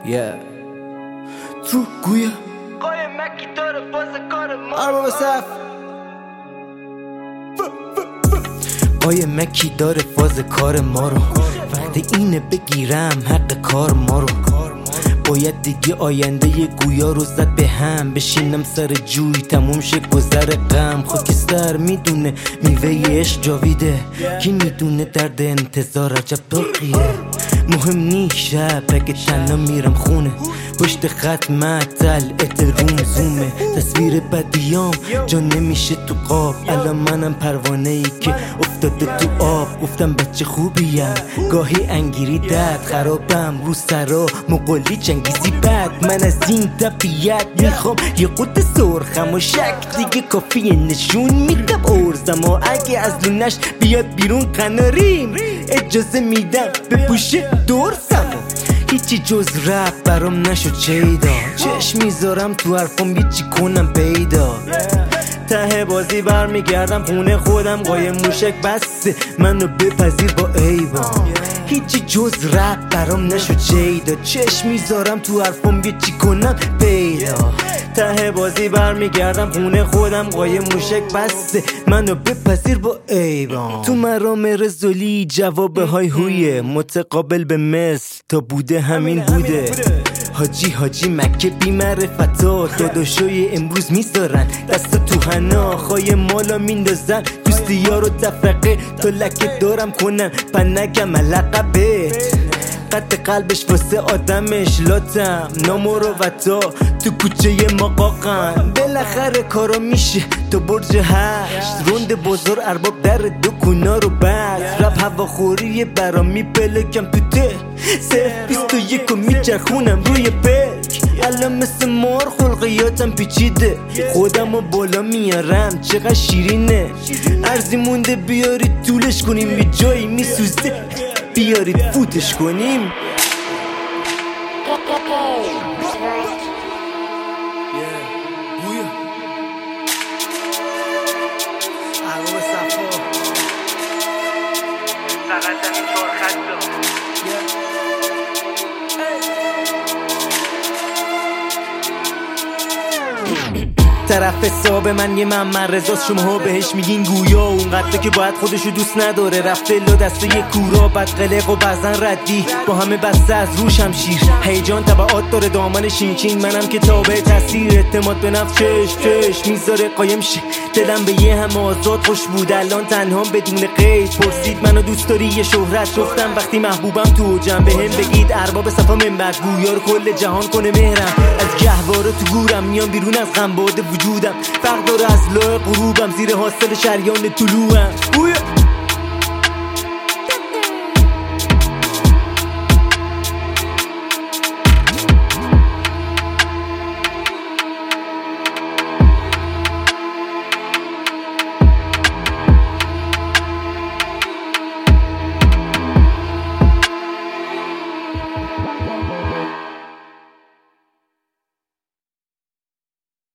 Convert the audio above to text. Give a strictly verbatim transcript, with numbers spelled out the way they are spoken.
yeah. تو گویا قایم مکی داره باز کار ما ارباب صف قای مکی داره فاز کار ما رو وقتی اینه بگیرم حق کار ما رو باید دیگه آینده ی گویا رو زد به هم بشینم سر جوی تموم شه گذر غم خاکستر میدونه میوه عشق جاویده کی میدونه درد انتظار عجب داغیه مهم نی شب اگه تنها میرم خونه پشت خط معطل اتروم زومه تصویر بدیام جا نمیشه تو قاب الان منم پروانه ای که افتاده تو آب گفتم بچه خوبیم گاهی انگیری درد خرابم رو سرا مقلی چنگیزی بد من از این طبیعت میخوام یه قد سرخم و شک دیگه کافیه نشون میدم ارزم و اگه از لونش بیاد بیرون قناریم اجازه میدم بپوشه دورسم هیچی جز رپ برام نشد چیدا چشم میذارم تو حرفم بیچی کنم پیدا ته بازی برمیگردم خونه خودم قایم موشک بسته منو بپذیر با ایوان هیچی جز رپ برام نشد چیدا چشم میذارم تو حرفم بیچی کنم پیدا ته بازی برمیگردم خونه خودم قایم موشک بسته منو بپذیر با ایوان تو مرام رزولی جواب های هویه متقابل به مثل تا بوده همین بوده حاجی حاجی مکه بی معرفتا داداشای امروز میذارن دست تو حنا خواهی مالا میندازن دوستی ها رو تفرقه تا لکه دارم کنن پنگم لقبت قد قلبش واسه آدمش لاتم نامروتا تو کوچه ما قاقن بالاخره کارا میشه تو برج هشت روند بازار ارباب در دکونا رو بست رب هواخوری برام میپلکم تو ته صرف بیست و یک و میچرخونم روی پلک الان مثل مار خلقیاتم پیچیده خودم رو بالا میارم چقدر شیرینه ارزی مونده بیارید طولش کنیم یه جایی میسوزده بیارید فوتش کنیم ارباب صفا فقط همین چهار خط طرف حساب من یه ممر رزاست شماها بهش میگین گویا اونقدر که باید خودشو دوست نداره رفته لا دسته یه کورا بد قلق و بزن ردی با همه بسته از روش هم شیر هیجان تبعات داره دامن شینچین منم که تابع تاثیر اعتماد به نفس چشم چشم میذاره قایم شه دلم به یه هم آزاد خوش بود الان تنها بدون قید پرسید منو دوست داری یه شهرت گفتم وقتی محبوبم تو اوجم بهم بگید ارباب صفا منبر گویا رو کل جهان کنه مهرم از گهواره تو گورم میام بیرون از غم باد وجودم فرق داره از لای غروبم زیر حاصل شریان طلوعم